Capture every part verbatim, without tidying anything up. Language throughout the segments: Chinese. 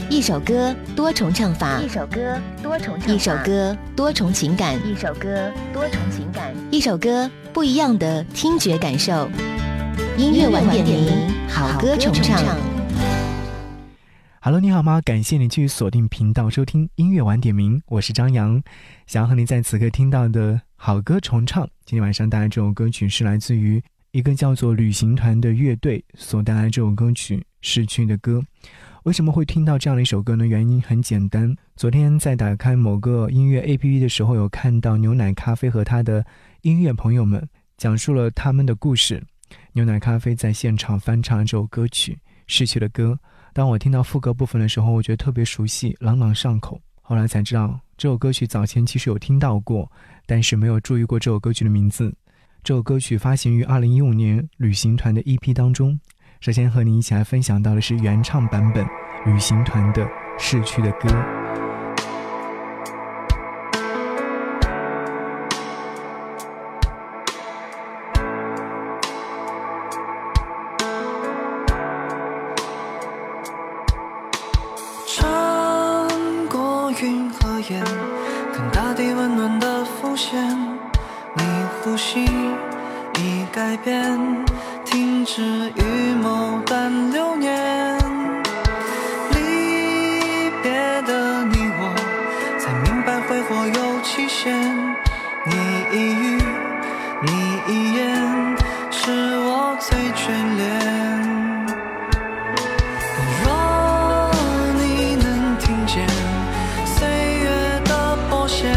一首歌多重唱法， 一首歌多重唱法， 一首歌多重情感， 一首歌多重情感， 一首歌不一样的听觉感受。音乐晚点名，好歌重唱。 Hello， 你好吗？感谢你继续锁定频道收听音乐晚点名，我是张扬。想要和你在此刻听到的好歌重唱，今天晚上带来这首歌曲是来自于一个叫做旅行团的乐队所带来这首歌曲《逝去的歌》。为什么会听到这样的一首歌呢？原因很简单，昨天在打开某个音乐 A P P 的时候，有看到牛奶咖啡和他的音乐朋友们讲述了他们的故事。牛奶咖啡在现场翻唱这首歌曲《逝去的歌》，当我听到副歌部分的时候，我觉得特别熟悉，朗朗上口。后来才知道这首歌曲早前其实有听到过，但是没有注意过这首歌曲的名字。这首歌曲发行于二零一五年旅行团的 E P 当中。首先和你一起来分享到的是原唱版本旅行团的《逝去的歌》。 穿过云和烟，看大地温暖的浮现，你呼吸已改变，停止预谋但流年。离别的你我才明白挥霍有期限，你一语你一言是我最眷恋。若你能听见岁月的拨弦，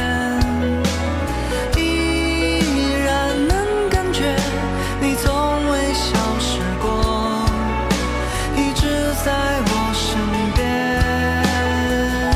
依然能感觉你从未消失过，一直在我身边。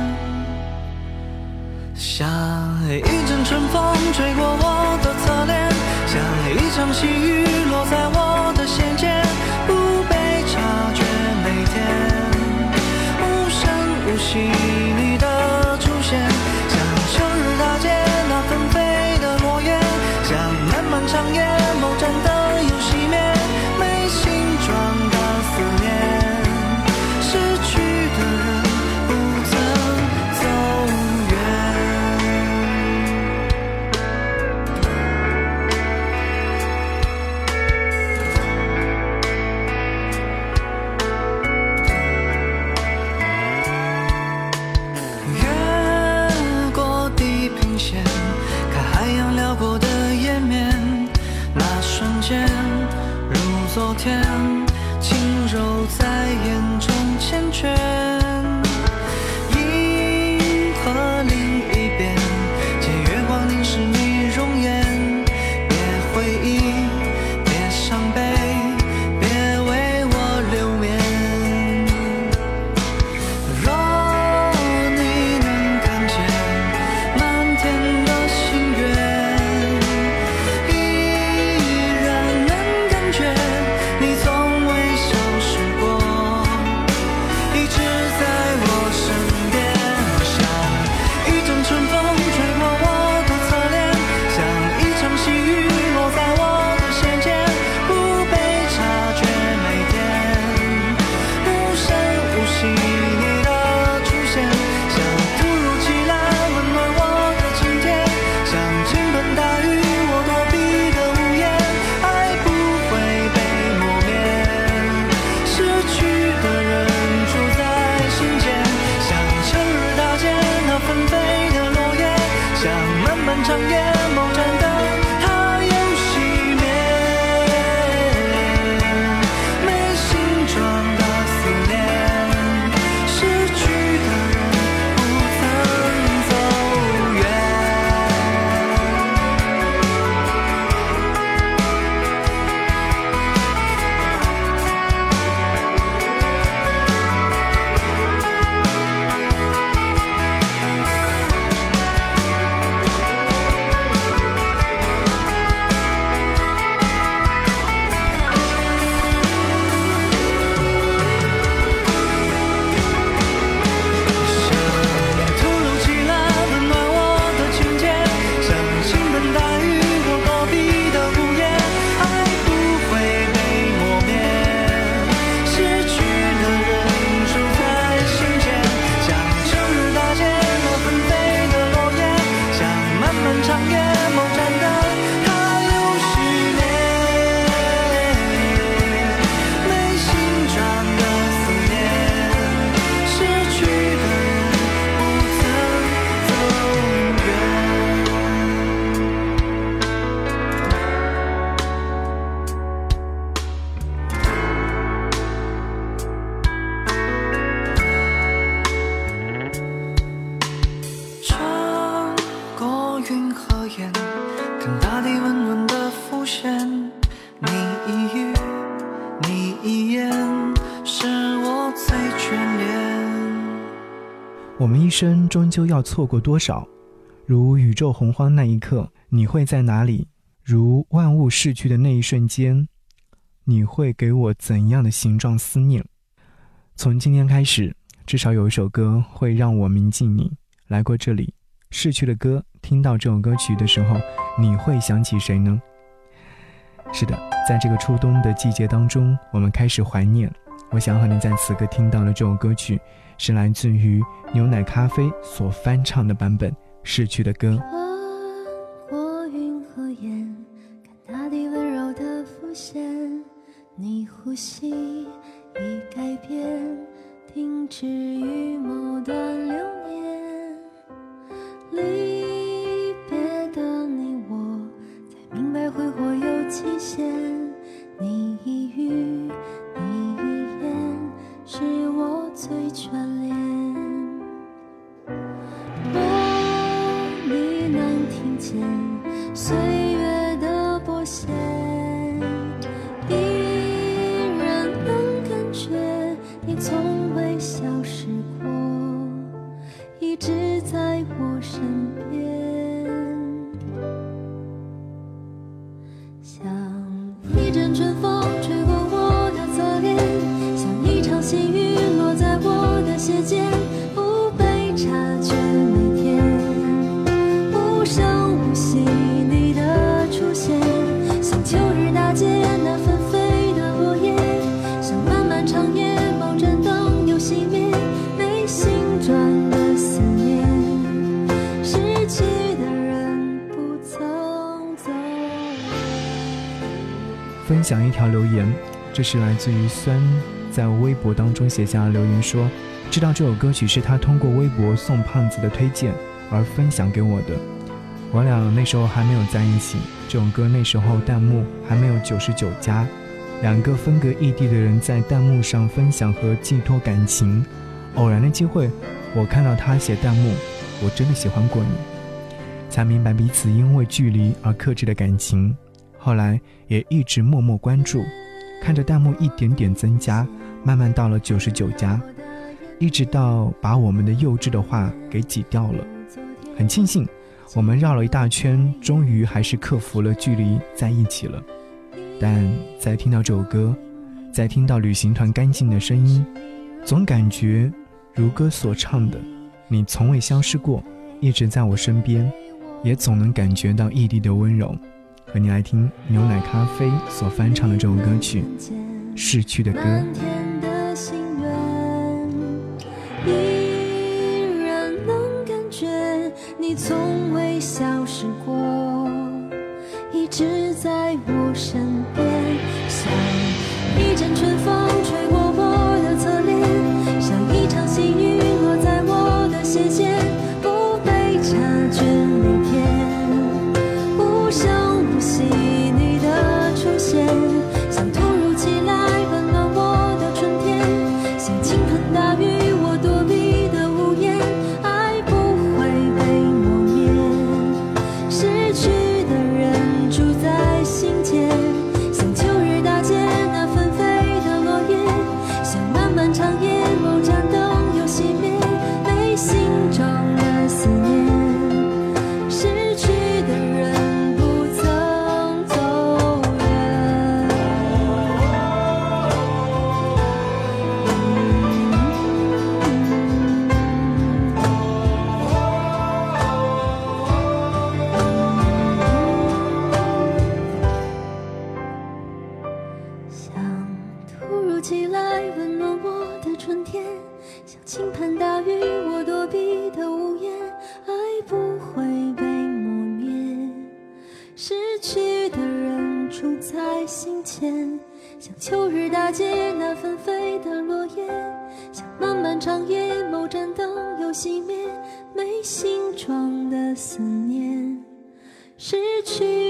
像一阵春风吹过我的侧脸，像一场细雨落在我的弦间，不被察觉，每天无声无息你的出现，像秋日大街那纷飞的落叶，像漫漫长夜某盏灯又熄灭，没形状的思念，逝去的人不曾走远。越过地平线，看海洋辽过的页面，那瞬间如昨天，轻柔在眼中缱绻。银河另一边，借月光凝视你容颜，别回忆，别伤悲，别为我留恋。若你能看见满天的星月，依然能感觉你从未消失过，一直在我身边。像一阵春风吹过我的侧脸，像一场细雨落在我的弦间，不被察觉，每天无声无息你的出现，像突如其来温暖我的今天，像倾盆大雨我躲避的屋檐，爱不会被磨灭，逝去的人住在心间，像秋日大街那纷飞的落叶，像漫漫长夜某盏灯它又熄灭，没形状的思念，逝去的人不曾走远。 我们一生终究要错过多少？如宇宙洪荒那一刻，你会在哪里？如万物逝去的那一瞬间，你会给我怎样的形状思念？从今天开始，至少有一首歌会让我铭记你来过这里。逝去的歌，听到这首歌曲的时候，你会想起谁呢？是的，在这个初冬的季节当中，我们开始怀念。我想和你在此刻听到的这首歌曲，是来自于牛奶咖啡所翻唱的版本《逝去的歌》。 过云和烟，看大地温柔的浮现，你呼吸已改变，停止于某段流年。离别的你我，才明白挥霍有期限，你一语你一言，是我最眷恋。我你能听见岁月的拨弦，依然能感觉你从未消失过，一直在我身边。像一阵春风吹过我的侧脸，像一场细雨落在我的鞋尖，不被察觉每天，无声无息你的出现，像秋日大街那纷飞的落叶，像漫漫长夜某盏灯又熄灭，没形状的思念，失去的人不曾走远。 分享一条留言，这是来自于酸在微博当中写下的留言说，知道这首歌曲是他通过微博宋胖子的推荐而分享给我的。我俩那时候还没有在一起，这首歌那时候弹幕还没有九十九加，两个分隔异地的人在弹幕上分享和寄托感情。偶然的机会，我看到他写弹幕，我真的喜欢过你，才明白彼此因为距离而克制的感情。后来也一直默默关注，看着弹幕一点点增加，慢慢到了九十九加，一直到把我们的幼稚的话给挤掉了。很庆幸我们绕了一大圈，终于还是克服了距离，在一起了。但在听到这首歌，在听到旅行团干净的声音，总感觉如歌所唱的，你从未消失过，一直在我身边，也总能感觉到异地的温柔。和你来听牛奶咖啡所翻唱的这首歌曲《逝去的歌》。 满天的心愿，依然能感觉你从未消失过，一直在我身边，像一阵春风吹过我的侧脸，像一场细雨落在我的鞋尖，不被察觉每天，无声无息你的出现，像突如其来温暖我的春天，像倾盆大雨我躲避的屋檐，爱不会被磨灭，失去的人住在心间，像秋日大街那纷飞的落叶，像漫漫长夜某盏灯又熄灭，没形状的思念，失去的人不曾走远。像突如其来温暖我的春天，像倾盆大雨我躲避的屋檐，爱不会被磨灭，失去的人住在心间，像秋日大街那纷飞的落叶，像漫漫长夜某盏灯又熄灭，没形状的思念，失去